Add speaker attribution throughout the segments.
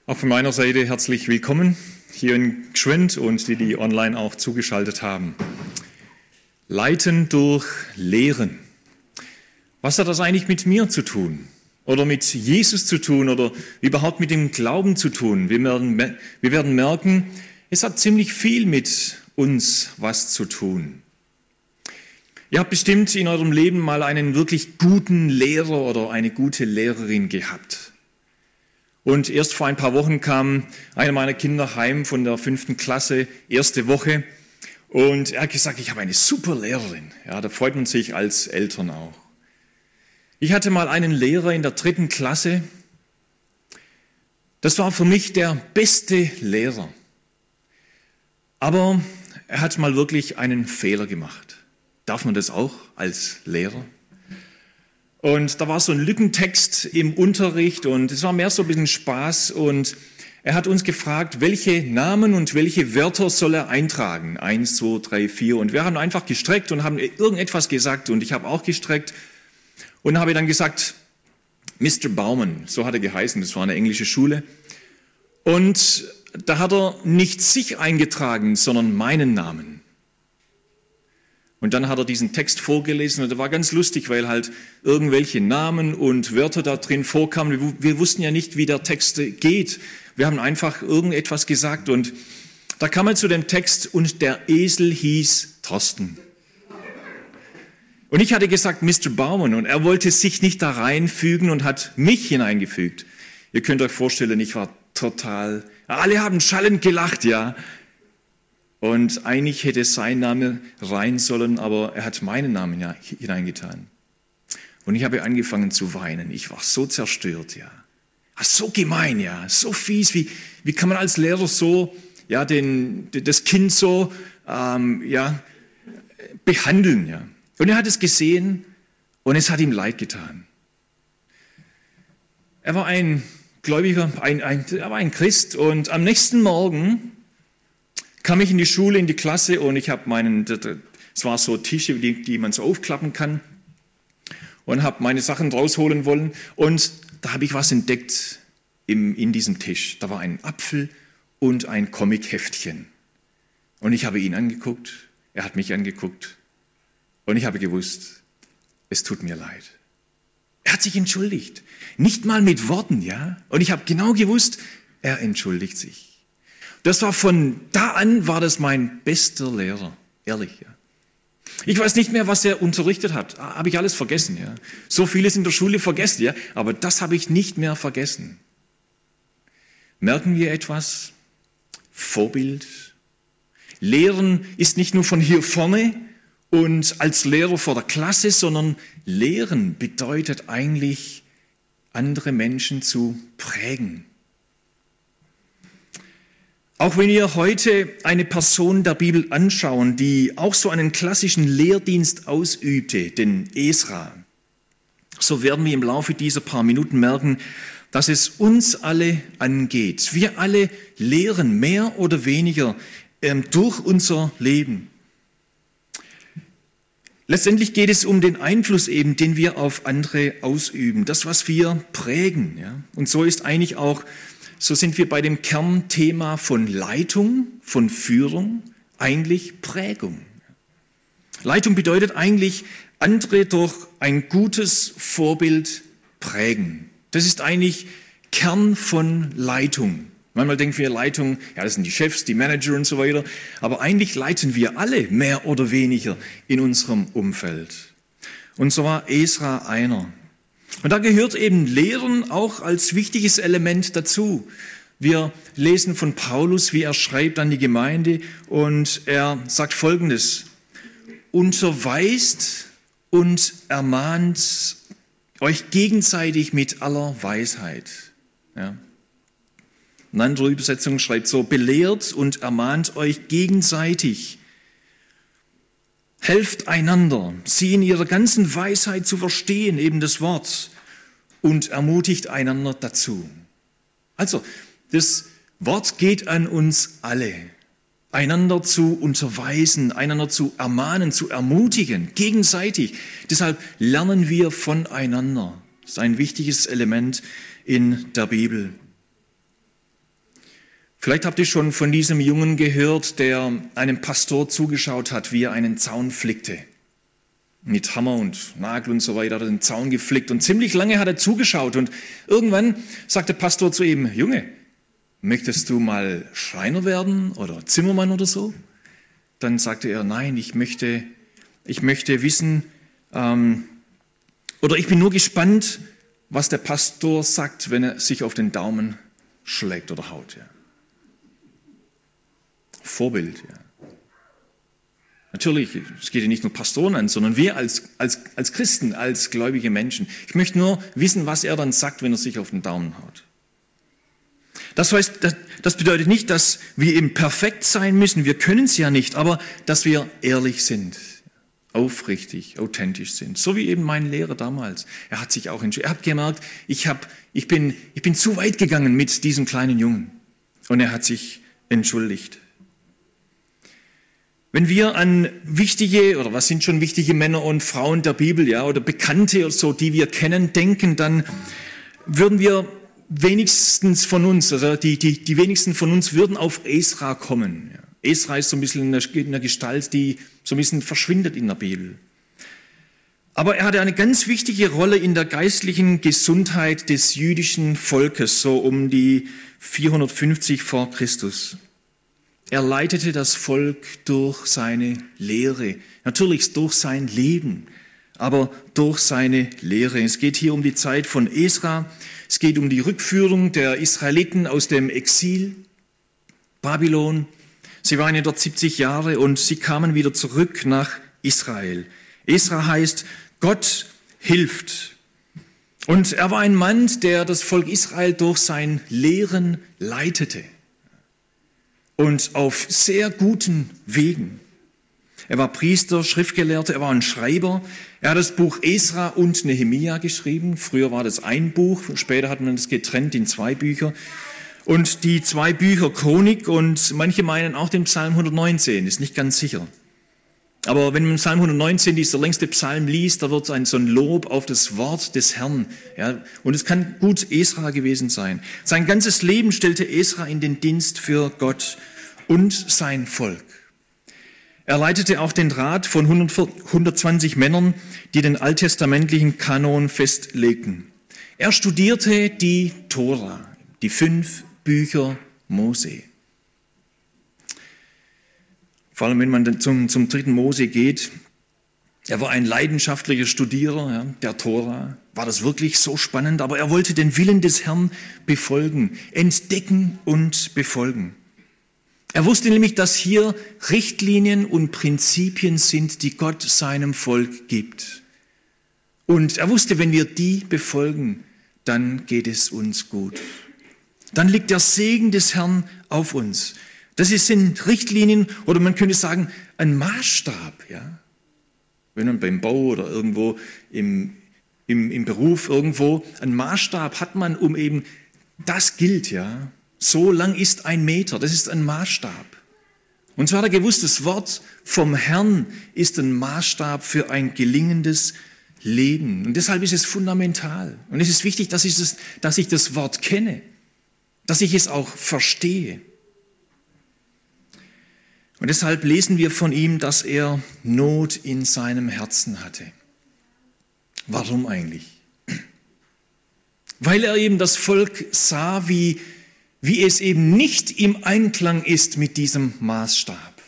Speaker 1: Auch von meiner Seite herzlich willkommen hier in Gschwend und die online auch zugeschaltet haben. Leiten durch Lehren. Was hat das eigentlich mit mir zu tun? Oder mit Jesus zu tun? Oder überhaupt mit dem Glauben zu tun? Wir werden merken, es hat ziemlich viel mit uns was zu tun. Ihr habt bestimmt in eurem Leben mal einen wirklich guten Lehrer oder eine gute Lehrerin gehabt. Und erst vor ein paar Wochen kam einer meiner Kinder heim von der 5. Klasse, erste Woche. Und er hat gesagt, ich habe eine super Lehrerin. Ja, da freut man sich als Eltern auch. Ich hatte mal einen Lehrer in der 3. Klasse. Das war für mich der beste Lehrer. Aber er hat mal wirklich einen Fehler gemacht. Darf man das auch als Lehrer? Und da war so ein Lückentext im Unterricht und es war mehr so ein bisschen Spaß und er hat uns gefragt, welche Namen und welche Wörter soll er eintragen? 1, 2, 3, 4 und wir haben einfach gestreckt und haben irgendetwas gesagt und ich habe auch gestreckt und habe dann gesagt, Mr. Baumann, so hat er geheißen, das war eine englische Schule und da hat er nicht sich eingetragen, sondern meinen Namen. Und dann hat er diesen Text vorgelesen und das war ganz lustig, weil halt irgendwelche Namen und Wörter da drin vorkamen. Wir wussten ja nicht, wie der Text geht. Wir haben einfach irgendetwas gesagt und da kam er zu dem Text und der Esel hieß Thorsten. Und ich hatte gesagt, Mr. Baumann und er wollte sich nicht da reinfügen und hat mich hineingefügt. Ihr könnt euch vorstellen, ich war alle haben schallend gelacht, ja. Und eigentlich hätte sein Name rein sollen, aber er hat meinen Namen hineingetan. Und ich habe angefangen zu weinen. Ich war so zerstört, ja. So gemein, ja. So fies. Wie kann man als Lehrer so, ja, das Kind so, behandeln, ja. Und er hat es gesehen und es hat ihm leid getan. Er war ein Gläubiger, er war ein Christ und am nächsten Morgen kam ich in die Schule, in die Klasse und ich habe es war so Tische, die man so aufklappen kann und habe meine Sachen rausholen wollen und da habe ich was entdeckt in diesem Tisch. Da war ein Apfel und ein Comic-Heftchen und ich habe ihn angeguckt, er hat mich angeguckt und ich habe gewusst, es tut mir leid. Er hat sich entschuldigt, nicht mal mit Worten, ja, und ich habe genau gewusst, er entschuldigt sich. Das war von da an, war das mein bester Lehrer, ehrlich. Ja. Ich weiß nicht mehr, was er unterrichtet hat, habe ich alles vergessen. Ja. So vieles in der Schule vergessen, ja, aber das habe ich nicht mehr vergessen. Merken wir etwas? Vorbild. Lehren ist nicht nur von hier vorne und als Lehrer vor der Klasse, sondern Lehren bedeutet eigentlich, andere Menschen zu prägen. Auch wenn wir heute eine Person der Bibel anschauen, die auch so einen klassischen Lehrdienst ausübte, den Esra, so werden wir im Laufe dieser paar Minuten merken, dass es uns alle angeht. Wir alle lehren mehr oder weniger durch unser Leben. Letztendlich geht es um den Einfluss eben, den wir auf andere ausüben, das, was wir prägen. Ja? Und so sind wir bei dem Kernthema von Leitung, von Führung, eigentlich Prägung. Leitung bedeutet eigentlich, andere durch ein gutes Vorbild prägen. Das ist eigentlich Kern von Leitung. Manchmal denken wir Leitung, ja, das sind die Chefs, die Manager und so weiter. Aber eigentlich leiten wir alle mehr oder weniger in unserem Umfeld. Und so war Esra einer. Und da gehört eben Lehren auch als wichtiges Element dazu. Wir lesen von Paulus, wie er schreibt an die Gemeinde und er sagt Folgendes: Unterweist und ermahnt euch gegenseitig mit aller Weisheit. Ja. Eine andere Übersetzung schreibt so: Belehrt und ermahnt euch gegenseitig. Helft einander, sie in ihrer ganzen Weisheit zu verstehen, eben das Wort, und ermutigt einander dazu. Also, das Wort geht an uns alle, einander zu unterweisen, einander zu ermahnen, zu ermutigen, gegenseitig. Deshalb lernen wir voneinander. Das ist ein wichtiges Element in der Bibel. Vielleicht habt ihr schon von diesem Jungen gehört, der einem Pastor zugeschaut hat, wie er einen Zaun flickte. Mit Hammer und Nagel und so weiter hat er den Zaun geflickt und ziemlich lange hat er zugeschaut und irgendwann sagt der Pastor zu ihm: Junge, möchtest du mal Schreiner werden oder Zimmermann oder so? Dann sagte er: Nein, ich möchte wissen, oder ich bin nur gespannt, was der Pastor sagt, wenn er sich auf den Daumen schlägt oder haut. Ja. Vorbild. Ja. Natürlich, es geht ja nicht nur Pastoren an, sondern wir als Christen, als gläubige Menschen. Ich möchte nur wissen, was er dann sagt, wenn er sich auf den Daumen haut. Das bedeutet nicht, dass wir eben perfekt sein müssen. Wir können es ja nicht, aber dass wir ehrlich sind, aufrichtig, authentisch sind. So wie eben mein Lehrer damals. Er hat sich auch entschuldigt. Er hat gemerkt, ich bin zu weit gegangen mit diesem kleinen Jungen. Und er hat sich entschuldigt. Wenn wir an wichtige, oder was sind schon wichtige Männer und Frauen der Bibel, ja, oder Bekannte oder so, die wir kennen, denken, dann würden wir wenigstens von uns, also die wenigsten von uns würden auf Esra kommen. Ja. Esra ist so ein bisschen in der Gestalt, die so ein bisschen verschwindet in der Bibel. Aber er hatte eine ganz wichtige Rolle in der geistlichen Gesundheit des jüdischen Volkes, so um die 450 vor Christus. Er leitete das Volk durch seine Lehre, natürlich durch sein Leben, aber durch seine Lehre. Es geht hier um die Zeit von Esra, es geht um die Rückführung der Israeliten aus dem Exil, Babylon. Sie waren ja dort 70 Jahre und sie kamen wieder zurück nach Israel. Esra heißt, Gott hilft. Und er war ein Mann, der das Volk Israel durch sein Lehren leitete. Und auf sehr guten Wegen. Er war Priester, Schriftgelehrter, er war ein Schreiber. Er hat das Buch Esra und Nehemia geschrieben. Früher war das ein Buch, später hat man das getrennt in 2 Bücher. Und die 2 Bücher Chronik und manche meinen auch den Psalm 119, ist nicht ganz sicher. Aber wenn man Psalm 119, dieser längste Psalm, liest, da wird so ein Lob auf das Wort des Herrn. Ja, und es kann gut Esra gewesen sein. Sein ganzes Leben stellte Esra in den Dienst für Gott und sein Volk. Er leitete auch den Rat von 120 Männern, die den alttestamentlichen Kanon festlegten. Er studierte die Tora, die 5 Bücher Mose. Vor allem, wenn man dann zum 3. Mose geht. Er war ein leidenschaftlicher Studierer der Tora. War das wirklich so spannend? Aber er wollte den Willen des Herrn befolgen, entdecken und befolgen. Er wusste nämlich, dass hier Richtlinien und Prinzipien sind, die Gott seinem Volk gibt. Und er wusste, wenn wir die befolgen, dann geht es uns gut. Dann liegt der Segen des Herrn auf uns. Das sind Richtlinien oder man könnte sagen, ein Maßstab. Ja? Wenn man beim Bau oder irgendwo im Beruf irgendwo einen Maßstab hat man, um eben, das gilt, ja. So lang ist 1 Meter, das ist ein Maßstab. Und so hat er gewusst, das Wort vom Herrn ist ein Maßstab für ein gelingendes Leben. Und deshalb ist es fundamental. Und es ist wichtig, dass ich das Wort kenne, dass ich es auch verstehe. Und deshalb lesen wir von ihm, dass er Not in seinem Herzen hatte. Warum eigentlich? Weil er eben das Volk sah, wie es eben nicht im Einklang ist mit diesem Maßstab.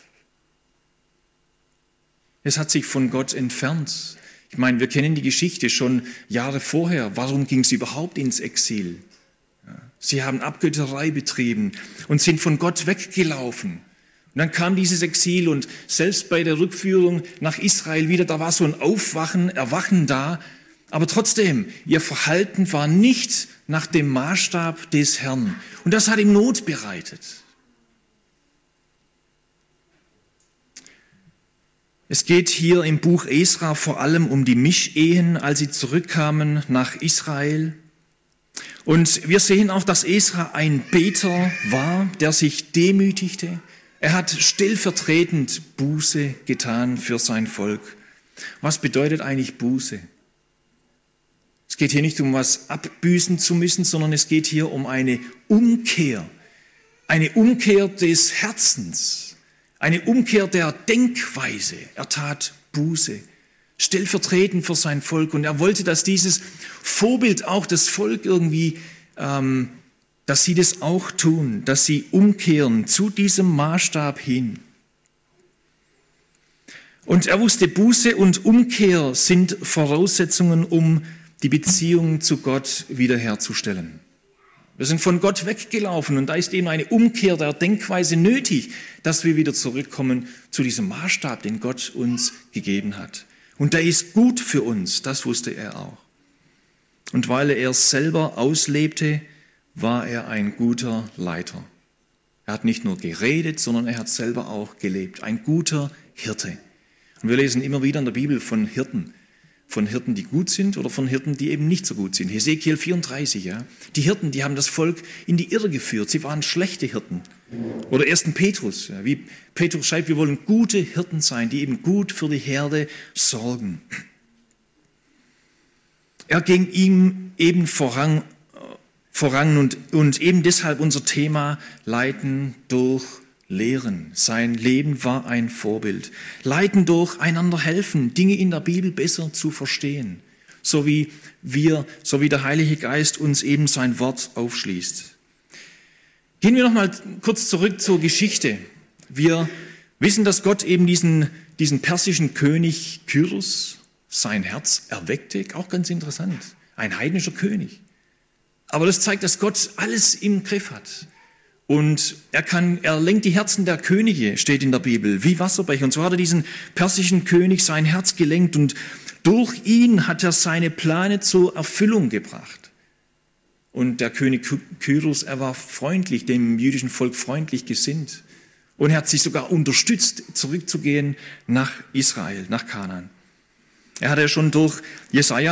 Speaker 1: Es hat sich von Gott entfernt. Ich meine, wir kennen die Geschichte schon Jahre vorher. Warum ging es überhaupt ins Exil? Sie haben Abgötterei betrieben und sind von Gott weggelaufen. Und dann kam dieses Exil und selbst bei der Rückführung nach Israel wieder, da war so ein Erwachen da. Aber trotzdem, ihr Verhalten war nicht nach dem Maßstab des Herrn. Und das hat ihm Not bereitet. Es geht hier im Buch Esra vor allem um die Mischehen, als sie zurückkamen nach Israel. Und wir sehen auch, dass Esra ein Beter war, der sich demütigte. Er hat stellvertretend Buße getan für sein Volk. Was bedeutet eigentlich Buße? Es geht hier nicht um was abbüßen zu müssen, sondern es geht hier um eine Umkehr. eine Umkehr des Herzens, eine Umkehr der Denkweise. Er tat Buße, stellvertretend für sein Volk. Und er wollte, dass dieses Vorbild auch das Volk irgendwie, dass sie das auch tun, dass sie umkehren zu diesem Maßstab hin. Und er wusste, Buße und Umkehr sind Voraussetzungen, um die Beziehung zu Gott wiederherzustellen. Wir sind von Gott weggelaufen und da ist eben eine Umkehr der Denkweise nötig, dass wir wieder zurückkommen zu diesem Maßstab, den Gott uns gegeben hat. Und der ist gut für uns, das wusste er auch. Und weil er es selber auslebte, war er ein guter Leiter. Er hat nicht nur geredet, sondern er hat selber auch gelebt. Ein guter Hirte. Und wir lesen immer wieder in der Bibel von Hirten, die gut sind oder von Hirten, die eben nicht so gut sind. Hesekiel 34, ja. Die Hirten, die haben das Volk in die Irre geführt. Sie waren schlechte Hirten. Oder 1. Petrus, ja, wie Petrus schreibt, wir wollen gute Hirten sein, die eben gut für die Herde sorgen. Er ging ihm eben voran und eben deshalb unser Thema Leiten durch Lehren. Sein Leben war ein Vorbild. Leiten durch einander helfen, Dinge in der Bibel besser zu verstehen, so wie der Heilige Geist uns eben sein Wort aufschließt. Gehen wir noch mal kurz zurück zur Geschichte. Wir wissen, dass Gott eben diesen persischen König Kyros sein Herz erweckte, auch ganz interessant, ein heidnischer König. Aber das zeigt, dass Gott alles im Griff hat. Und er lenkt die Herzen der Könige, steht in der Bibel, wie Wasserbecher. Und so hat er diesen persischen König sein Herz gelenkt und durch ihn hat er seine Pläne zur Erfüllung gebracht. Und der König Kyros, er war freundlich, dem jüdischen Volk freundlich gesinnt. Und er hat sich sogar unterstützt, zurückzugehen nach Israel, nach Kanaan. Er hatte schon durch Jesaja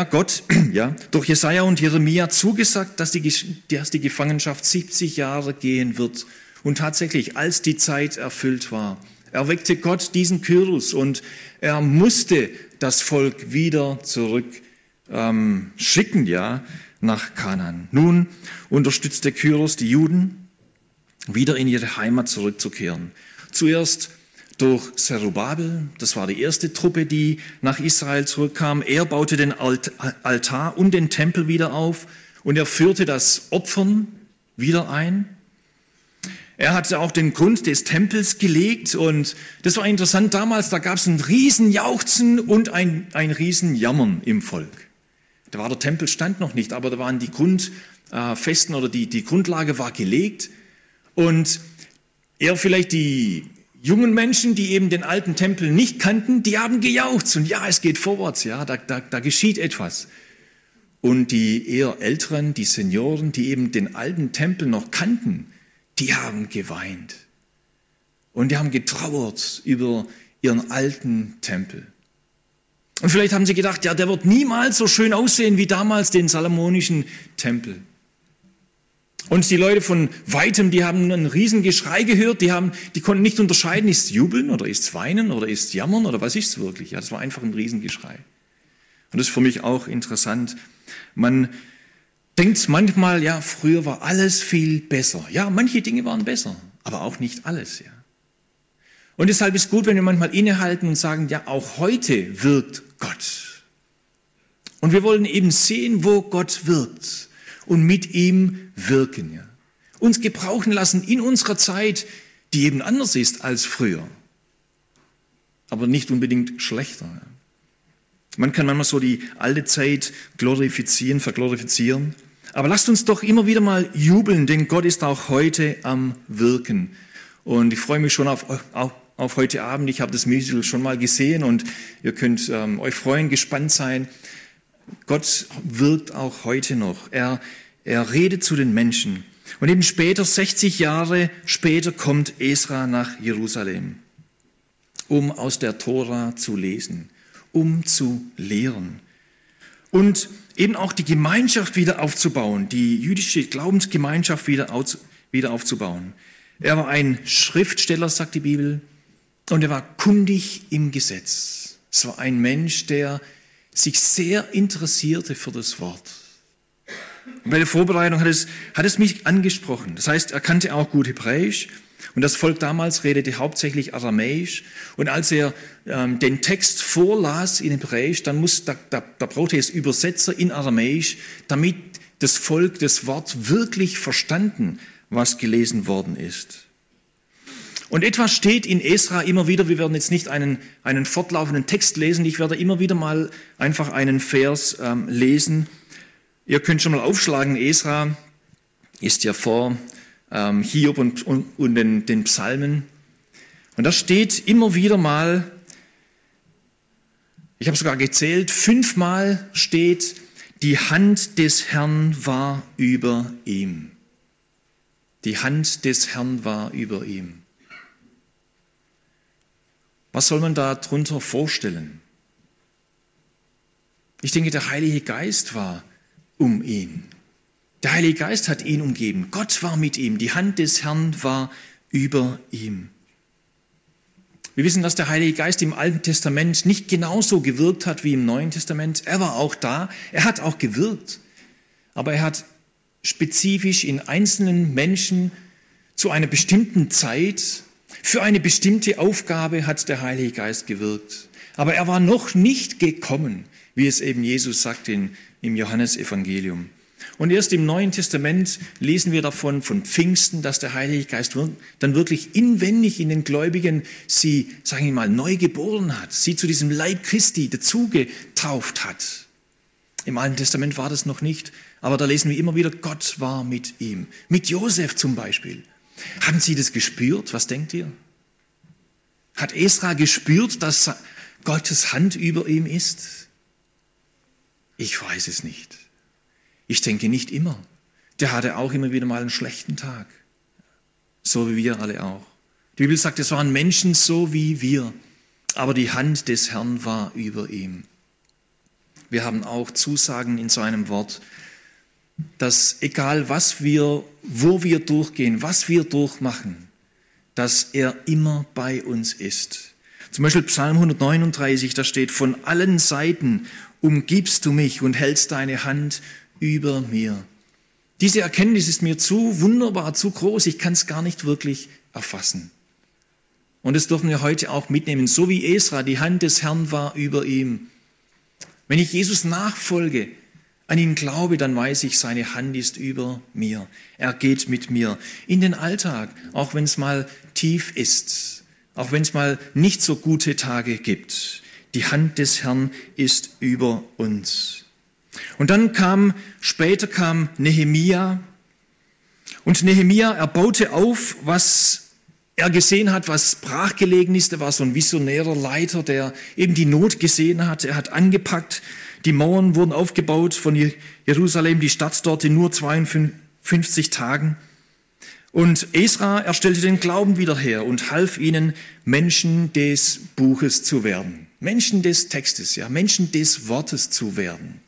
Speaker 1: und Jeremia zugesagt, dass die Gefangenschaft 70 Jahre gehen wird. Und tatsächlich, als die Zeit erfüllt war, erweckte Gott diesen Kyros und er musste das Volk wieder zurück schicken, nach Kanaan. Nun unterstützte Kyros die Juden, wieder in ihre Heimat zurückzukehren. Zuerst durch Zerubabel, das war die erste Truppe, die nach Israel zurückkam. Er baute den Altar und den Tempel wieder auf und er führte das Opfern wieder ein. Er hatte auch den Grund des Tempels gelegt und das war interessant damals, da gab es ein Riesenjauchzen und ein Riesenjammern im Volk. Da war der Tempelstand noch nicht, aber da waren die Grundfesten oder die Grundlage war gelegt und vielleicht die jungen Menschen, die eben den alten Tempel nicht kannten, die haben gejauchzt und es geht vorwärts, da geschieht etwas. Und die eher Älteren, die Senioren, die eben den alten Tempel noch kannten, die haben geweint. Und die haben getrauert über ihren alten Tempel. Und vielleicht haben sie gedacht, der wird niemals so schön aussehen wie damals den salomonischen Tempel. Und die Leute von Weitem, die haben einen riesen Geschrei gehört, die konnten nicht unterscheiden, ist es Jubeln oder ist es Weinen oder ist es Jammern oder was ist es wirklich? Das war einfach ein Riesengeschrei. Und das ist für mich auch interessant. Man denkt manchmal, früher war alles viel besser. Ja, manche Dinge waren besser, aber auch nicht alles, Und deshalb ist gut, wenn wir manchmal innehalten und sagen, auch heute wirkt Gott. Und wir wollen eben sehen, wo Gott wirkt und mit ihm wirken. Uns gebrauchen lassen in unserer Zeit, die eben anders ist als früher, aber nicht unbedingt schlechter. Man kann manchmal so die alte Zeit verglorifizieren, aber lasst uns doch immer wieder mal jubeln, denn Gott ist auch heute am Wirken. Und ich freue mich schon auf heute Abend. Ich habe das Musical schon mal gesehen und ihr könnt euch freuen, gespannt sein. Gott wirkt auch heute noch. Er redet zu den Menschen. Und eben später, 60 Jahre später, kommt Esra nach Jerusalem, um aus der Tora zu lesen, um zu lehren. Und eben auch die Gemeinschaft wieder aufzubauen, die jüdische Glaubensgemeinschaft wieder aufzubauen. Er war ein Schriftsteller, sagt die Bibel, und er war kundig im Gesetz. Es war ein Mensch, der sich sehr interessierte für das Wort. Bei der Vorbereitung hat es mich angesprochen. Das heißt, er kannte auch gut Hebräisch und das Volk damals redete hauptsächlich Aramäisch. Und als er den Text vorlas in Hebräisch, da brauchte es Übersetzer in Aramäisch, damit das Volk das Wort wirklich verstanden, was gelesen worden ist. Und etwas steht in Esra immer wieder, wir werden jetzt nicht einen fortlaufenden Text lesen, ich werde immer wieder mal einfach einen Vers lesen. Ihr könnt schon mal aufschlagen, Esra ist ja vor Hiob und den Psalmen. Und da steht immer wieder mal, ich habe sogar gezählt, 5-mal steht, die Hand des Herrn war über ihm. Die Hand des Herrn war über ihm. Was soll man da drunter vorstellen? Ich denke, der Heilige Geist war um ihn. Der Heilige Geist hat ihn umgeben. Gott war mit ihm. Die Hand des Herrn war über ihm. Wir wissen, dass der Heilige Geist im Alten Testament nicht genauso gewirkt hat wie im Neuen Testament. Er war auch da. Er hat auch gewirkt. Aber er hat spezifisch in einzelnen Menschen zu einer bestimmten Zeit, für eine bestimmte Aufgabe hat der Heilige Geist gewirkt. Aber er war noch nicht gekommen, wie es eben Jesus sagt im Johannesevangelium. Und erst im Neuen Testament lesen wir davon, von Pfingsten, dass der Heilige Geist dann wirklich inwendig in den Gläubigen sie, sagen wir mal, neu geboren hat, sie zu diesem Leib Christi dazugetauft hat. Im Alten Testament war das noch nicht, aber da lesen wir immer wieder, Gott war mit ihm. Mit Josef zum Beispiel. Haben Sie das gespürt? Was denkt ihr? Hat Esra gespürt, dass Gottes Hand über ihm ist? Ich weiß es nicht. Ich denke nicht immer. Der hatte auch immer wieder mal einen schlechten Tag. So wie wir alle auch. Die Bibel sagt, es waren Menschen so wie wir, aber die Hand des Herrn war über ihm. Wir haben auch Zusagen in seinem Wort, dass egal wo wir durchgehen, was wir durchmachen, dass er immer bei uns ist. Zum Beispiel Psalm 139, da steht, von allen Seiten umgibst du mich und hältst deine Hand über mir. Diese Erkenntnis ist mir zu wunderbar, zu groß, ich kann es gar nicht wirklich erfassen. Und das dürfen wir heute auch mitnehmen, so wie Esra, die Hand des Herrn war über ihm. Wenn ich Jesus nachfolge, an ihn glaube, dann weiß ich, seine Hand ist über mir. Er geht mit mir in den Alltag, auch wenn es mal tief ist, auch wenn es mal nicht so gute Tage gibt. Die Hand des Herrn ist über uns. Und dann später kam Nehemia. Und Nehemia, er baute auf, was er gesehen hat, was brachgelegen ist. Er war so ein visionärer Leiter, der eben die Not gesehen hat. Er hat angepackt. Die Mauern wurden aufgebaut von Jerusalem, die Stadt dort in nur 52 Tagen. Und Esra, er stellte den Glauben wieder her und half ihnen, Menschen des Buches zu werden. Menschen des Textes, ja, Menschen des Wortes zu werden.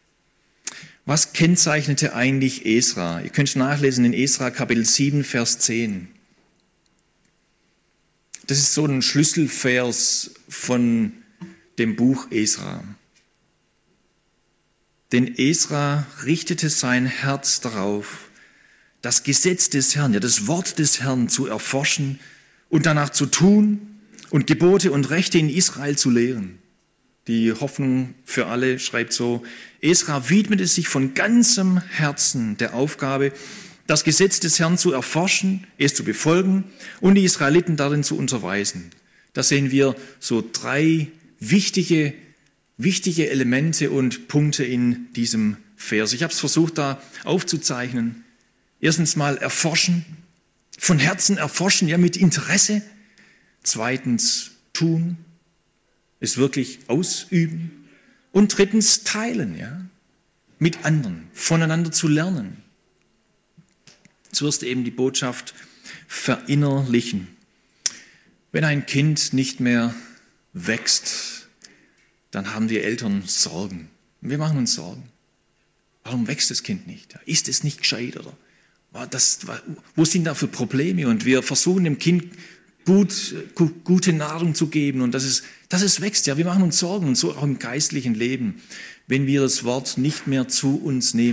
Speaker 1: Was kennzeichnete eigentlich Esra? Ihr könnt nachlesen in Esra Kapitel 7, Vers 10. Das ist so ein Schlüsselvers von dem Buch Esra. Denn Esra richtete sein Herz darauf, das Gesetz des Herrn, ja das Wort des Herrn zu erforschen und danach zu tun und Gebote und Rechte in Israel zu lehren. Die Hoffnung für alle schreibt so, Esra widmete sich von ganzem Herzen der Aufgabe, das Gesetz des Herrn zu erforschen, es zu befolgen und die Israeliten darin zu unterweisen. Da sehen wir so 3 wichtige Elemente und Punkte in diesem Vers. Ich habe es versucht, da aufzuzeichnen. Erstens mal erforschen, von Herzen erforschen, ja mit Interesse. Zweitens tun, es wirklich ausüben. Und drittens teilen, ja, mit anderen, voneinander zu lernen. Zuerst eben die Botschaft verinnerlichen. Wenn ein Kind nicht mehr wächst, dann haben die Eltern Sorgen. Wir machen uns Sorgen. Warum wächst das Kind nicht? Ist es nicht gescheit? Oder wo sind da für Probleme? Und wir versuchen dem Kind gute Nahrung zu geben und dass es wächst. Ja, wir machen uns Sorgen und so auch im geistlichen Leben, wenn wir das Wort nicht mehr zu uns nehmen,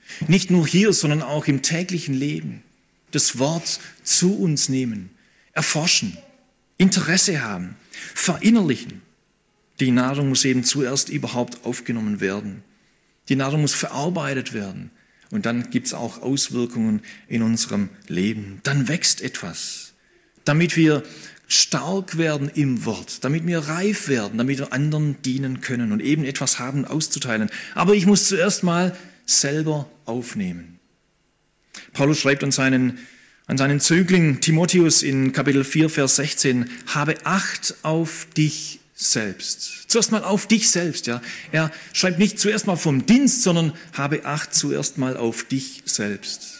Speaker 1: Nicht nur hier, sondern auch im täglichen Leben. Das Wort zu uns nehmen, erforschen, Interesse haben, verinnerlichen. Die Nahrung muss eben zuerst überhaupt aufgenommen werden. Die Nahrung muss verarbeitet werden. Und dann gibt es auch Auswirkungen in unserem Leben. Dann wächst etwas, damit wir stark werden im Wort, damit wir reif werden, damit wir anderen dienen können und eben etwas haben auszuteilen. Aber ich muss zuerst mal selber aufnehmen. Paulus schreibt an seinen Zögling Timotheus in Kapitel 4, Vers 16, habe Acht auf dich selbst. Zuerst mal auf dich selbst. Ja. Er schreibt nicht zuerst mal vom Dienst, sondern habe Acht zuerst mal auf dich selbst.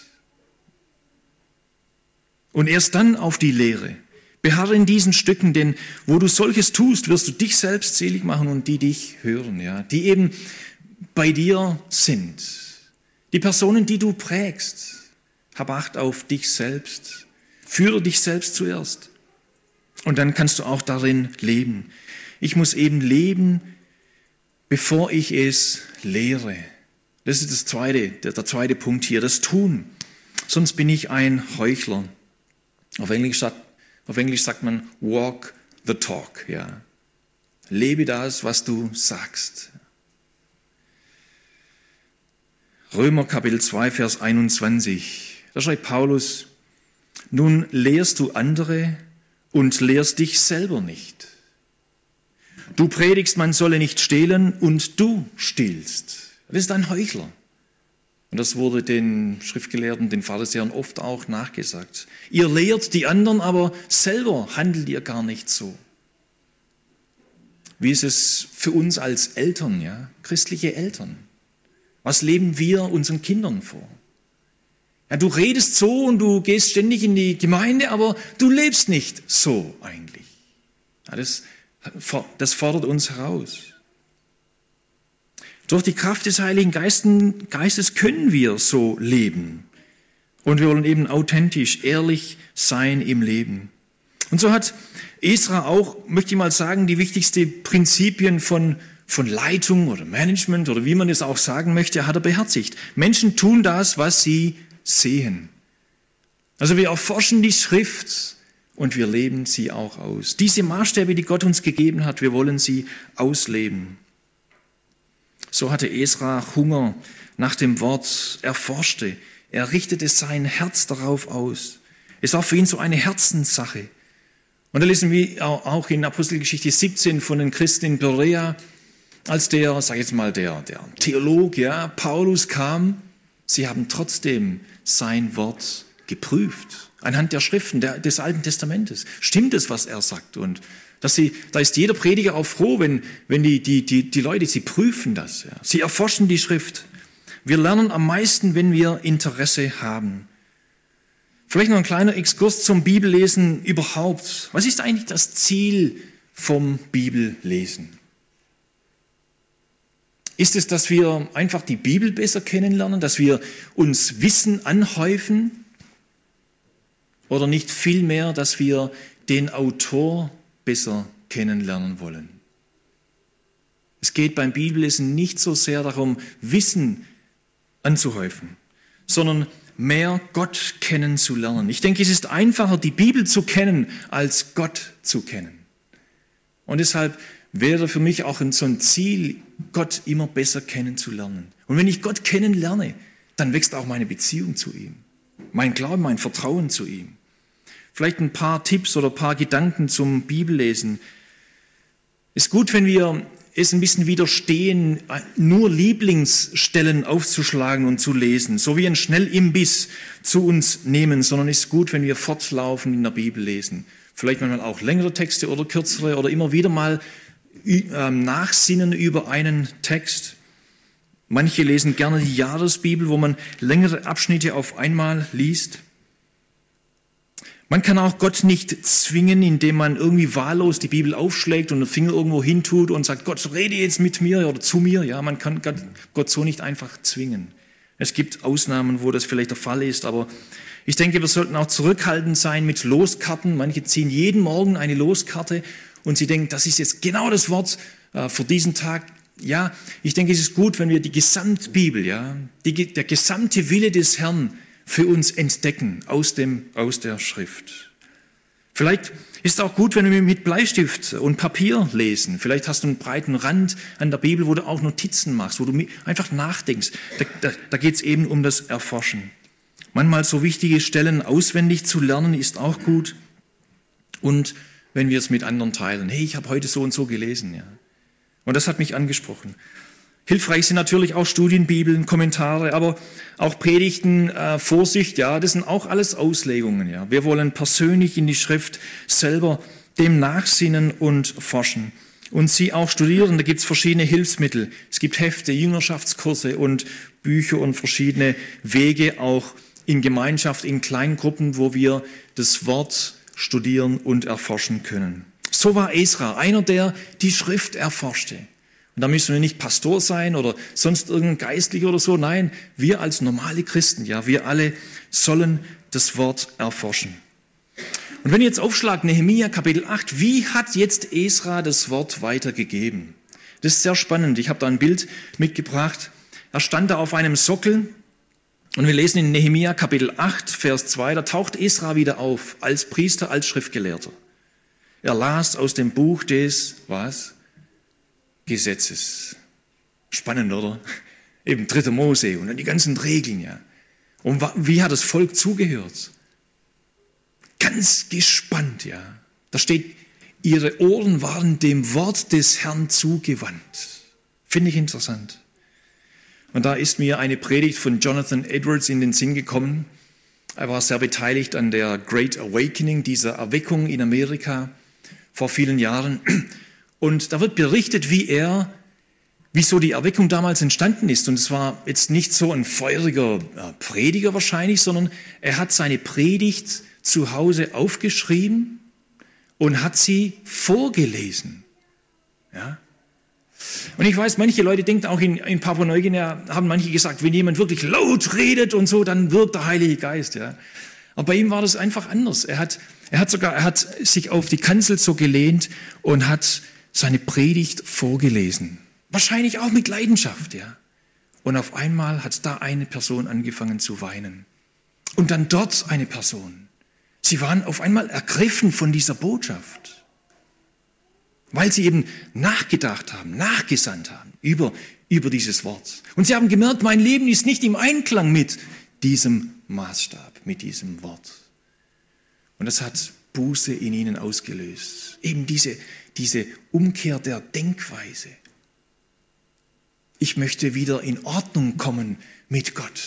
Speaker 1: Und erst dann auf die Lehre. Beharre in diesen Stücken, denn wo du solches tust, wirst du dich selbst selig machen und die dich hören, ja, die eben bei dir sind. Die Personen, die du prägst. Hab Acht auf dich selbst. Führe dich selbst zuerst. Und dann kannst du auch darin leben. Ich muss eben leben, bevor ich es lehre. Das ist der zweite Punkt hier, das Tun. Sonst bin ich ein Heuchler. Auf Englisch sagt man walk the talk. Ja. Lebe das, was du sagst. Römer Kapitel 2, Vers 21. Da schreibt Paulus, nun lehrst du andere und lehrst dich selber nicht. Du predigst, man solle nicht stehlen und du stiehlst. Das ist ein Heuchler. Und das wurde den Schriftgelehrten, den Pharisäern oft auch nachgesagt. Ihr lehrt die anderen, aber selber handelt ihr gar nicht so. Wie ist es für uns als Eltern, ja, christliche Eltern? Was leben wir unseren Kindern vor? Ja, du redest so und du gehst ständig in die Gemeinde, aber du lebst nicht so eigentlich. Ja, das fordert uns heraus. Durch die Kraft des Heiligen Geistes können wir so leben. Und wir wollen eben authentisch, ehrlich sein im Leben. Und so hat Esra auch, möchte ich mal sagen, die wichtigsten Prinzipien von Leitung oder Management oder wie man es auch sagen möchte, hat er beherzigt. Menschen tun das, was sie sehen. Also wir erforschen die Schrift und wir leben sie auch aus. Diese Maßstäbe, die Gott uns gegeben hat, wir wollen sie ausleben. So hatte Esra Hunger nach dem Wort, er forschte, er richtete sein Herz darauf aus. Es war für ihn so eine Herzenssache. Und da lesen wir auch in Apostelgeschichte 17 von den Christen in Berea, als der Theolog, ja, Paulus kam, sie haben trotzdem sein Wort geprüft, anhand der Schriften des Alten Testamentes. Stimmt es, was er sagt? Und da ist jeder Prediger auch froh, wenn die Leute, sie prüfen das. Ja. Sie erforschen die Schrift. Wir lernen am meisten, wenn wir Interesse haben. Vielleicht noch ein kleiner Exkurs zum Bibellesen überhaupt. Was ist eigentlich das Ziel vom Bibellesen? Ist es, dass wir einfach die Bibel besser kennenlernen, dass wir uns Wissen anhäufen? Oder nicht vielmehr, dass wir den Autor besser kennenlernen wollen? Es geht beim Bibellesen nicht so sehr darum, Wissen anzuhäufen, sondern mehr Gott kennenzulernen. Ich denke, es ist einfacher, die Bibel zu kennen, als Gott zu kennen. Und deshalb wäre für mich auch so ein Ziel, Gott immer besser kennenzulernen. Und wenn ich Gott kennenlerne, dann wächst auch meine Beziehung zu ihm, mein Glauben, mein Vertrauen zu ihm. Vielleicht ein paar Tipps oder ein paar Gedanken zum Bibellesen. Es ist gut, wenn wir es ein bisschen widerstehen, nur Lieblingsstellen aufzuschlagen und zu lesen, so wie ein Schnellimbiss zu uns nehmen, sondern es ist gut, wenn wir fortlaufend in der Bibel lesen. Vielleicht manchmal auch längere Texte oder kürzere oder immer wieder mal nachsinnen über einen Text. Manche lesen gerne die Jahresbibel, wo man längere Abschnitte auf einmal liest. Man kann auch Gott nicht zwingen, indem man irgendwie wahllos die Bibel aufschlägt und den Finger irgendwo hintut und sagt, Gott, rede jetzt mit mir oder zu mir. Ja, man kann Gott so nicht einfach zwingen. Es gibt Ausnahmen, wo das vielleicht der Fall ist, aber ich denke, wir sollten auch zurückhaltend sein mit Loskarten. Manche ziehen jeden Morgen eine Loskarte und sie denken, das ist jetzt genau das Wort für diesen Tag. ja, ich denke, es ist gut, wenn wir die Gesamtbibel, ja, der gesamte Wille des Herrn für uns entdecken aus der Schrift. Vielleicht ist es auch gut, wenn wir mit Bleistift und Papier lesen. Vielleicht hast du einen breiten Rand an der Bibel, wo du auch Notizen machst, wo du einfach nachdenkst. Da geht es eben um das Erforschen. Manchmal so wichtige Stellen auswendig zu lernen, ist auch gut. Und wenn wir es mit anderen teilen. Hey, ich habe heute so und so gelesen. Ja. Und das hat mich angesprochen. Hilfreich sind natürlich auch Studienbibeln, Kommentare, aber auch Predigten, Vorsicht, ja, das sind auch alles Auslegungen. Ja. Wir wollen persönlich in die Schrift selber dem nachsinnen und forschen und sie auch studieren. Da gibt es verschiedene Hilfsmittel. Es gibt Hefte, Jüngerschaftskurse und Bücher und verschiedene Wege, auch in Gemeinschaft, in kleinen Gruppen, wo wir das Wort studieren und erforschen können. So war Esra, einer, der die Schrift erforschte. Und da müssen wir nicht Pastor sein oder sonst irgendein Geistlicher oder so. Nein, wir als normale Christen, ja, wir alle sollen das Wort erforschen. Und wenn ihr jetzt aufschlagt, Nehemia Kapitel 8, wie hat jetzt Esra das Wort weitergegeben? Das ist sehr spannend. Ich habe da ein Bild mitgebracht. Er stand da auf einem Sockel und wir lesen in Nehemia Kapitel 8, Vers 2, da taucht Esra wieder auf als Priester, als Schriftgelehrter. Er las aus dem Buch des, was? Gesetzes. Spannend, oder? Eben 3. Mose und dann die ganzen Regeln, ja. Und wie hat das Volk zugehört? Ganz gespannt, ja. Da steht, ihre Ohren waren dem Wort des Herrn zugewandt. Finde ich interessant. Und da ist mir eine Predigt von Jonathan Edwards in den Sinn gekommen. Er war sehr beteiligt an der Great Awakening, dieser Erweckung in Amerika vor vielen Jahren. Und da wird berichtet, wie so die Erweckung damals entstanden ist. Und es war jetzt nicht so ein feuriger Prediger wahrscheinlich, sondern er hat seine Predigt zu Hause aufgeschrieben und hat sie vorgelesen. Ja? Und ich weiß, manche Leute denken auch in Papua-Neuguinea, haben manche gesagt, wenn jemand wirklich laut redet und so, dann wirkt der Heilige Geist. Ja? Aber bei ihm war das einfach anders. Er hat sich auf die Kanzel so gelehnt und hat seine Predigt vorgelesen. Wahrscheinlich auch mit Leidenschaft, ja. Und auf einmal hat da eine Person angefangen zu weinen. Und dann dort eine Person. Sie waren auf einmal ergriffen von dieser Botschaft. Weil sie eben nachgedacht haben, nachgesannt haben über dieses Wort. Und sie haben gemerkt, mein Leben ist nicht im Einklang mit diesem Maßstab, mit diesem Wort. Und das hat Buße in ihnen ausgelöst. Eben diese Umkehr der Denkweise. Ich möchte wieder in Ordnung kommen mit Gott.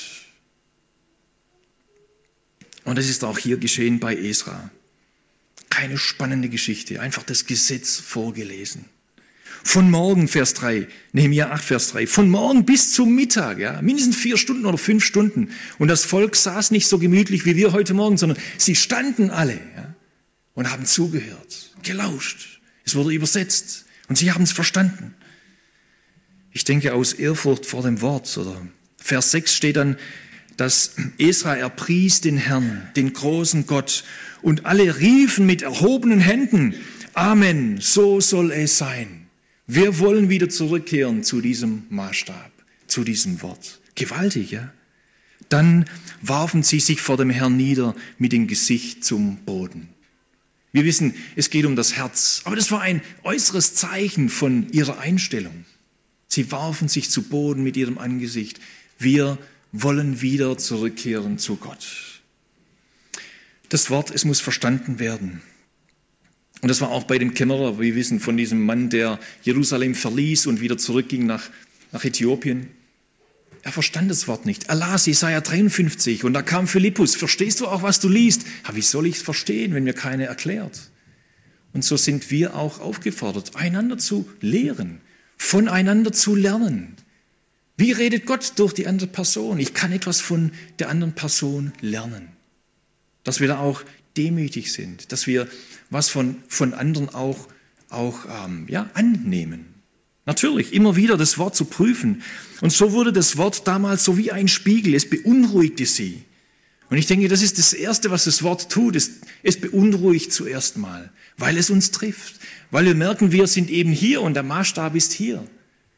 Speaker 1: Und das ist auch hier geschehen bei Esra. Keine spannende Geschichte, einfach das Gesetz vorgelesen. Von morgen, Vers 3, Nehemia 8, Vers 3, von morgen bis zum Mittag, ja, mindestens 4 Stunden oder 5 Stunden. Und das Volk saß nicht so gemütlich wie wir heute Morgen, sondern sie standen alle, ja, und haben zugehört, gelauscht. Es wurde übersetzt und sie haben es verstanden. Ich denke aus Ehrfurcht vor dem Wort. Oder Vers 6 steht dann, dass Esra pries den Herrn, den großen Gott, und alle riefen mit erhobenen Händen, Amen, so soll es sein. Wir wollen wieder zurückkehren zu diesem Maßstab, zu diesem Wort. Gewaltig, ja? Dann warfen sie sich vor dem Herrn nieder mit dem Gesicht zum Boden. Wir wissen, es geht um das Herz, aber das war ein äußeres Zeichen von ihrer Einstellung. Sie warfen sich zu Boden mit ihrem Angesicht. Wir wollen wieder zurückkehren zu Gott. Das Wort, es muss verstanden werden. Und das war auch bei dem Kämmerer, wir wissen von diesem Mann, der Jerusalem verließ und wieder zurückging nach Äthiopien. Er verstand das Wort nicht. Er las Jesaja 53 und da kam Philippus. Verstehst du auch, was du liest? Ja, wie soll ich es verstehen, wenn mir keiner erklärt? Und so sind wir auch aufgefordert, einander zu lehren, voneinander zu lernen. Wie redet Gott durch die andere Person? Ich kann etwas von der anderen Person lernen. Dass wir da auch demütig sind, dass wir was von anderen auch annehmen. Natürlich, immer wieder das Wort zu prüfen. Und so wurde das Wort damals so wie ein Spiegel. Es beunruhigte sie. Und ich denke, das ist das Erste, was das Wort tut. Es beunruhigt zuerst mal, weil es uns trifft. Weil wir merken, wir sind eben hier und der Maßstab ist hier.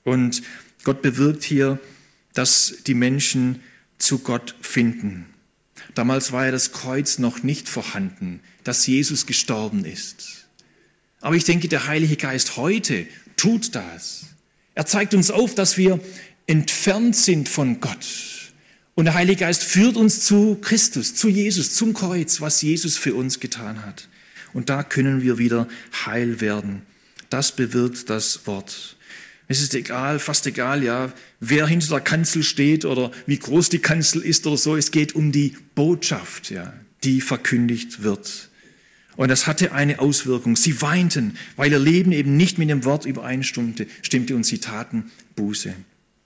Speaker 1: Und Gott bewirkt hier, dass die Menschen zu Gott finden. Damals war ja das Kreuz noch nicht vorhanden, dass Jesus gestorben ist. Aber ich denke, der Heilige Geist heute tut das. Er zeigt uns auf, dass wir entfernt sind von Gott. Und der Heilige Geist führt uns zu Christus, zu Jesus, zum Kreuz, was Jesus für uns getan hat. Und da können wir wieder heil werden. Das bewirkt das Wort. Es ist egal, fast egal, ja, wer hinter der Kanzel steht oder wie groß die Kanzel ist oder so. Es geht um die Botschaft, ja, die verkündigt wird. Und das hatte eine Auswirkung. Sie weinten, weil ihr Leben eben nicht mit dem Wort übereinstimmte und sie taten Buße.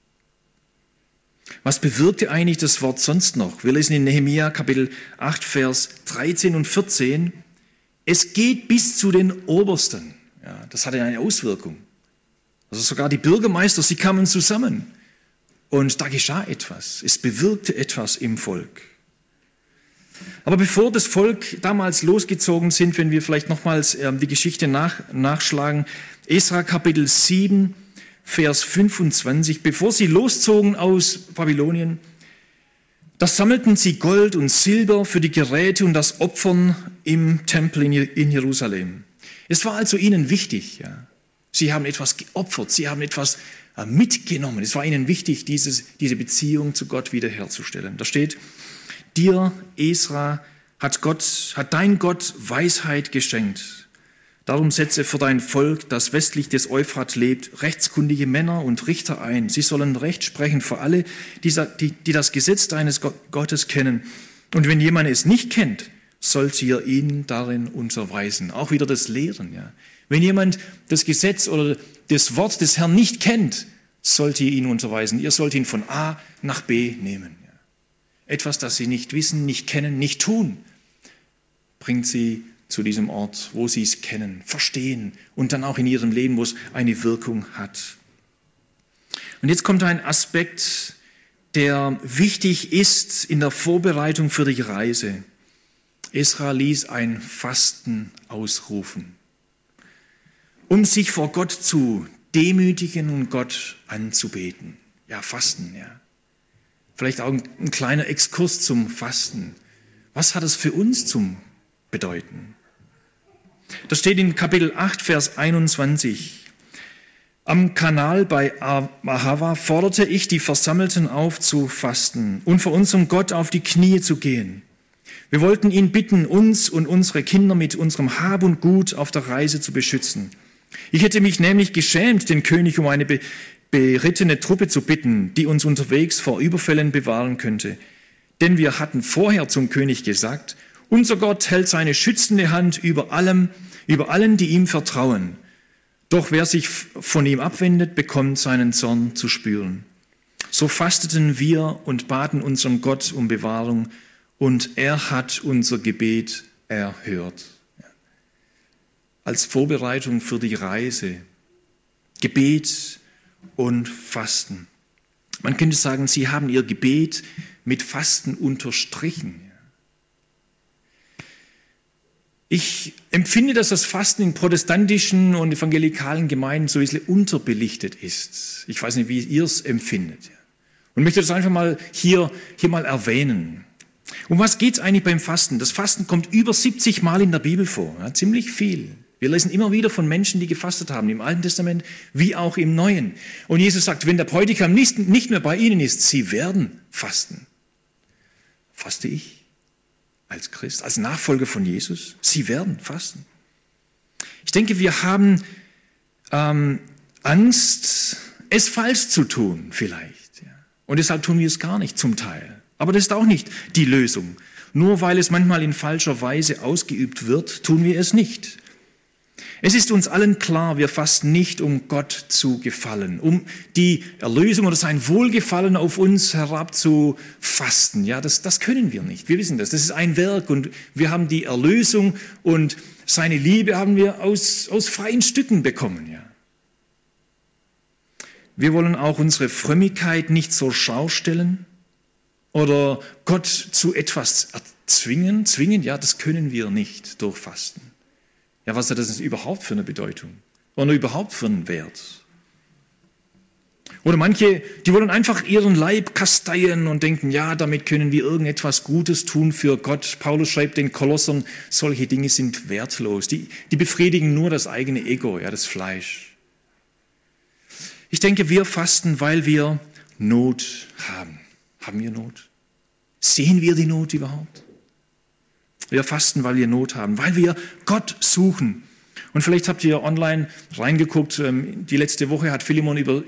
Speaker 1: Was bewirkte eigentlich das Wort sonst noch? Wir lesen in Nehemia Kapitel 8, Vers 13 und 14. Es geht bis zu den Obersten. Ja, das hatte eine Auswirkung. Also sogar die Bürgermeister, sie kamen zusammen. Und da geschah etwas. Es bewirkte etwas im Volk. Aber bevor das Volk damals losgezogen sind, wenn wir vielleicht nochmals die Geschichte nachschlagen, Esra Kapitel 7, Vers 25, bevor sie loszogen aus Babylonien, da sammelten sie Gold und Silber für die Geräte und das Opfern im Tempel in Jerusalem. Es war also ihnen wichtig. Ja. Sie haben etwas geopfert, sie haben etwas mitgenommen. Es war ihnen wichtig, diese Beziehung zu Gott wiederherzustellen. Da steht, dir, Esra, hat dein Gott Weisheit geschenkt. Darum setze für dein Volk, das westlich des Euphrat lebt, rechtskundige Männer und Richter ein. Sie sollen Recht sprechen für alle, die das Gesetz deines Gottes kennen. Und wenn jemand es nicht kennt, sollt ihr ihn darin unterweisen. Auch wieder das Lehren. Ja. Wenn jemand das Gesetz oder das Wort des Herrn nicht kennt, sollt ihr ihn unterweisen. Ihr sollt ihn von A nach B nehmen. Ja. Etwas, das sie nicht wissen, nicht kennen, nicht tun, bringt sie zu diesem Ort, wo sie es kennen, verstehen und dann auch in ihrem Leben, wo es eine Wirkung hat. Und jetzt kommt ein Aspekt, der wichtig ist in der Vorbereitung für die Reise. Esra ließ ein Fasten ausrufen, um sich vor Gott zu demütigen und Gott anzubeten. Ja, Fasten, ja. Vielleicht auch ein kleiner Exkurs zum Fasten. Was hat es für uns zum Bedeuten? Das steht in Kapitel 8, Vers 21. Am Kanal bei Ahava forderte ich die Versammelten auf zu fasten und vor unserem Gott auf die Knie zu gehen. Wir wollten ihn bitten, uns und unsere Kinder mit unserem Hab und Gut auf der Reise zu beschützen. Ich hätte mich nämlich geschämt, den König um eine berittene Truppe zu bitten, die uns unterwegs vor Überfällen bewahren könnte. Denn wir hatten vorher zum König gesagt, unser Gott hält seine schützende Hand über allen, die ihm vertrauen. Doch wer sich von ihm abwendet, bekommt seinen Zorn zu spüren. So fasteten wir und baten unseren Gott um Bewahrung, und er hat unser Gebet erhört. Als Vorbereitung für die Reise, Gebet und Fasten. Man könnte sagen, sie haben ihr Gebet mit Fasten unterstrichen. Ich empfinde, dass das Fasten in protestantischen und evangelikalen Gemeinden so ein bisschen unterbelichtet ist. Ich weiß nicht, wie ihr es empfindet. Und möchte das einfach mal hier mal erwähnen. Um was geht es eigentlich beim Fasten? Das Fasten kommt über 70 Mal in der Bibel vor. Ja, ziemlich viel. Wir lesen immer wieder von Menschen, die gefastet haben, im Alten Testament wie auch im Neuen. Und Jesus sagt, wenn der Bräutigam nicht mehr bei ihnen ist, sie werden fasten. Faste ich als Christ, als Nachfolger von Jesus? Sie werden fasten. Ich denke, wir haben Angst, es falsch zu tun vielleicht. Ja. Und deshalb tun wir es gar nicht zum Teil. Aber das ist auch nicht die Lösung. Nur weil es manchmal in falscher Weise ausgeübt wird, tun wir es nicht. Es ist uns allen klar, wir fasten nicht, um Gott zu gefallen, um die Erlösung oder sein Wohlgefallen auf uns herab zu fasten. Ja, das können wir nicht. Wir wissen das. Das ist ein Werk und wir haben die Erlösung und seine Liebe haben wir aus freien Stücken bekommen. Ja. Wir wollen auch unsere Frömmigkeit nicht zur Schau stellen oder Gott zu etwas zwingen. Ja, das können wir nicht durch Fasten. Ja, was hat das überhaupt für eine Bedeutung? Oder überhaupt für einen Wert? Oder manche, die wollen einfach ihren Leib kasteien und denken, ja, damit können wir irgendetwas Gutes tun für Gott. Paulus schreibt den Kolossern, solche Dinge sind wertlos. Die befriedigen nur das eigene Ego, ja, das Fleisch. Ich denke, wir fasten, weil wir Not haben. Haben wir Not? Sehen wir die Not überhaupt? Wir fasten, weil wir Not haben, weil wir Gott suchen. Und vielleicht habt ihr online reingeguckt, die letzte Woche hat Philemon über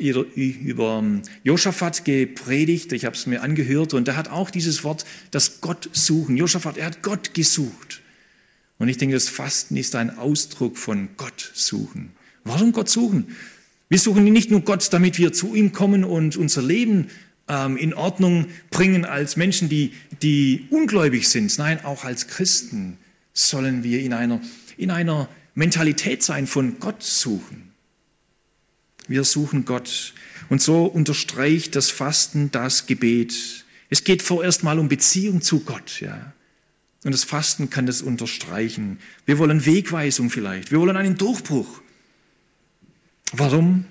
Speaker 1: Josaphat gepredigt, ich habe es mir angehört und er hat auch dieses Wort, das Gott suchen. Josaphat, er hat Gott gesucht. Und ich denke, das Fasten ist ein Ausdruck von Gott suchen. Warum Gott suchen? Wir suchen nicht nur Gott, damit wir zu ihm kommen und unser Leben in Ordnung bringen als Menschen, die ungläubig sind. Nein, auch als Christen sollen wir in einer Mentalität sein von Gott suchen. Wir suchen Gott. Und so unterstreicht das Fasten das Gebet. Es geht vorerst mal um Beziehung zu Gott, ja. Und das Fasten kann das unterstreichen. Wir wollen Wegweisung vielleicht. Wir wollen einen Durchbruch. Warum?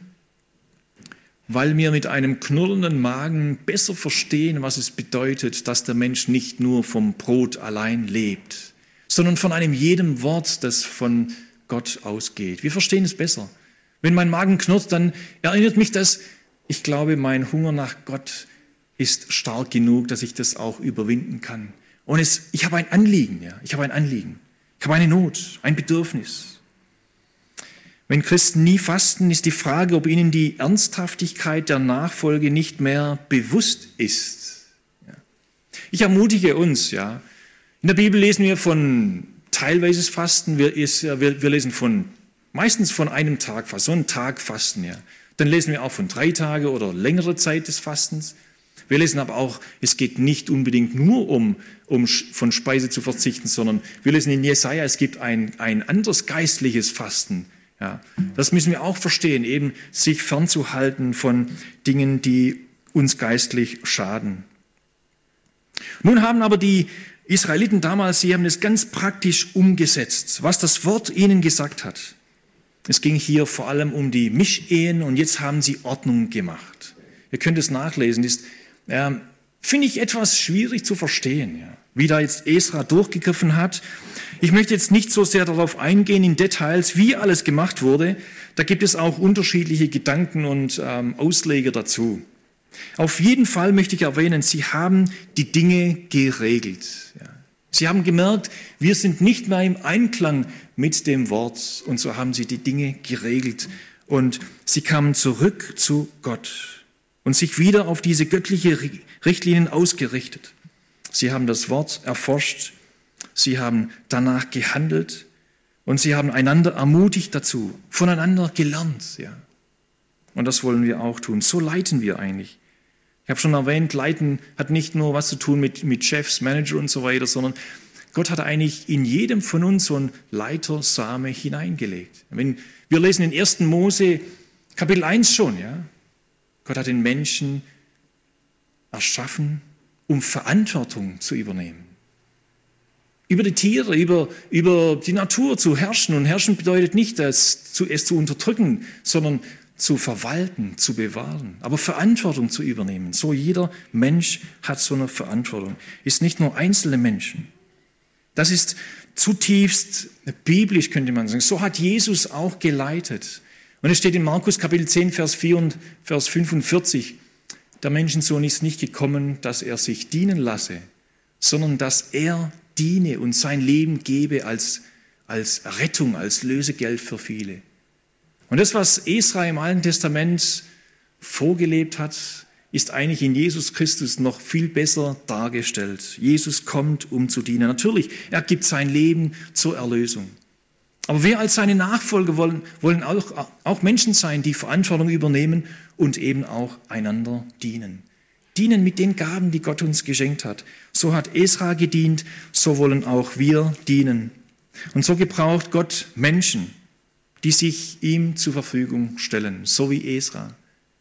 Speaker 1: Weil wir mit einem knurrenden Magen besser verstehen, was es bedeutet, dass der Mensch nicht nur vom Brot allein lebt, sondern von einem jedem Wort, das von Gott ausgeht. Wir verstehen es besser. Wenn mein Magen knurrt, dann erinnert mich das, ich glaube, mein Hunger nach Gott ist stark genug, dass ich das auch überwinden kann. Und ich habe ein Anliegen, ja. Ich habe ein Anliegen. Ich habe eine Not, ein Bedürfnis. Wenn Christen nie fasten, ist die Frage, ob ihnen die Ernsthaftigkeit der Nachfolge nicht mehr bewusst ist. Ja. Ich ermutige uns, ja. In der Bibel lesen wir von teilweises Fasten, wir lesen meistens von einem Tag Fasten, so einen Tag Fasten, ja. Dann lesen wir auch von 3 Tage oder längere Zeit des Fastens. Wir lesen aber auch, es geht nicht unbedingt nur um von Speise zu verzichten, sondern wir lesen in Jesaja, es gibt ein anderes geistliches Fasten. Ja, das müssen wir auch verstehen, eben sich fernzuhalten von Dingen, die uns geistlich schaden. Nun haben aber die Israeliten damals, sie haben es ganz praktisch umgesetzt, was das Wort ihnen gesagt hat. Es ging hier vor allem um die Mischehen und jetzt haben sie Ordnung gemacht. Ihr könnt es nachlesen, ist, finde ich etwas schwierig zu verstehen, ja, wie da jetzt Esra durchgegriffen hat. Ich möchte jetzt nicht so sehr darauf eingehen in Details, wie alles gemacht wurde. Da gibt es auch unterschiedliche Gedanken und Ausleger dazu. Auf jeden Fall möchte ich erwähnen, sie haben die Dinge geregelt. Ja. Sie haben gemerkt, wir sind nicht mehr im Einklang mit dem Wort und so haben sie die Dinge geregelt und sie kamen zurück zu Gott und sich wieder auf diese göttliche Richtlinien ausgerichtet. Sie haben das Wort erforscht, sie haben danach gehandelt und sie haben einander ermutigt dazu, voneinander gelernt. Ja. Und das wollen wir auch tun. So leiten wir eigentlich. Ich habe schon erwähnt, Leiten hat nicht nur was zu tun mit Chefs, Manager und so weiter, sondern Gott hat eigentlich in jedem von uns so ein Leitersame hineingelegt. Wir lesen in 1. Mose Kapitel 1 schon, ja. Gott hat den Menschen erschaffen, um Verantwortung zu übernehmen. Über die Tiere, über die Natur zu herrschen. Und herrschen bedeutet nicht, es zu unterdrücken, sondern zu verwalten, zu bewahren, aber Verantwortung zu übernehmen. So jeder Mensch hat so eine Verantwortung. Ist nicht nur einzelne Menschen. Das ist zutiefst biblisch, könnte man sagen. So hat Jesus auch geleitet. Und es steht in Markus Kapitel 10, Vers 4 und Vers 45, der Menschensohn ist nicht gekommen, dass er sich dienen lasse, sondern dass er diene und sein Leben gebe als Rettung, als Lösegeld für viele. Und das, was Esra im Alten Testament vorgelebt hat, ist eigentlich in Jesus Christus noch viel besser dargestellt. Jesus kommt, um zu dienen. Natürlich, er gibt sein Leben zur Erlösung. Aber wir als seine Nachfolger wollen auch Menschen sein, die Verantwortung übernehmen und eben auch einander dienen. Dienen mit den Gaben, die Gott uns geschenkt hat. So hat Esra gedient, so wollen auch wir dienen. Und so gebraucht Gott Menschen, die sich ihm zur Verfügung stellen, so wie Esra,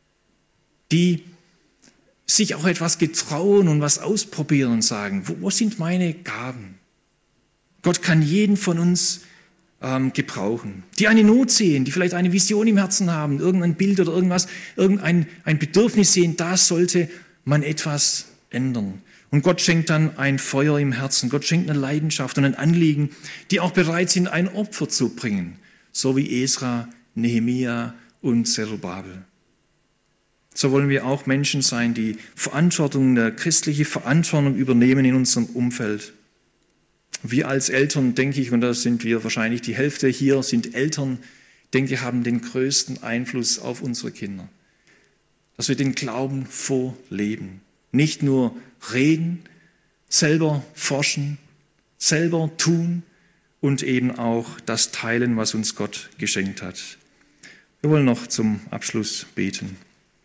Speaker 1: die sich auch etwas getrauen und was ausprobieren und sagen, wo sind meine Gaben? Gott kann jeden von uns gebrauchen, die eine Not sehen, die vielleicht eine Vision im Herzen haben, irgendein Bild oder irgendwas, irgendein Bedürfnis sehen, da sollte man etwas ändern. Und Gott schenkt dann ein Feuer im Herzen, Gott schenkt eine Leidenschaft und ein Anliegen, die auch bereit sind, ein Opfer zu bringen, so wie Esra, Nehemia und Zerubabel. So wollen wir auch Menschen sein, die Verantwortung, eine christliche Verantwortung übernehmen in unserem Umfeld. Wir als Eltern, denke ich, und da sind wir wahrscheinlich die Hälfte hier, sind Eltern, denke ich, haben den größten Einfluss auf unsere Kinder. Dass wir den Glauben vorleben. Nicht nur reden, selber forschen, selber tun und eben auch das teilen, was uns Gott geschenkt hat. Wir wollen noch zum Abschluss beten.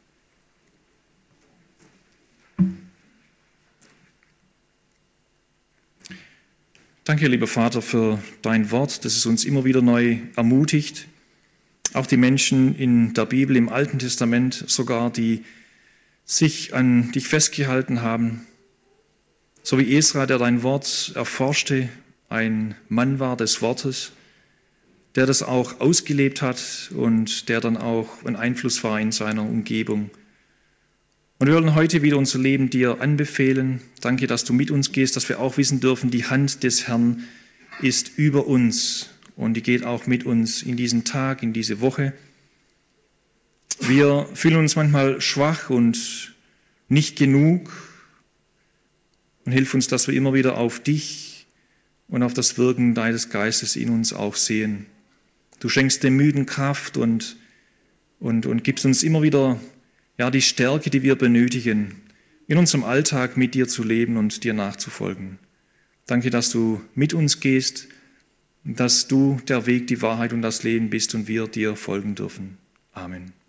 Speaker 1: Danke, lieber Vater, für dein Wort, das es uns immer wieder neu ermutigt. Auch die Menschen in der Bibel, im Alten Testament sogar, die sich an dich festgehalten haben. So wie Esra, der dein Wort erforschte, ein Mann war des Wortes, der das auch ausgelebt hat und der dann auch ein Einfluss war in seiner Umgebung. Und wir wollen heute wieder unser Leben dir anbefehlen. Danke, dass du mit uns gehst, dass wir auch wissen dürfen, die Hand des Herrn ist über uns und die geht auch mit uns in diesen Tag, in diese Woche. Wir fühlen uns manchmal schwach und nicht genug und hilf uns, dass wir immer wieder auf dich und auf das Wirken deines Geistes in uns auch sehen. Du schenkst dem Müden Kraft und gibst uns immer wieder die Stärke, die wir benötigen, in unserem Alltag mit dir zu leben und dir nachzufolgen. Danke, dass du mit uns gehst, dass du der Weg, die Wahrheit und das Leben bist und wir dir folgen dürfen. Amen.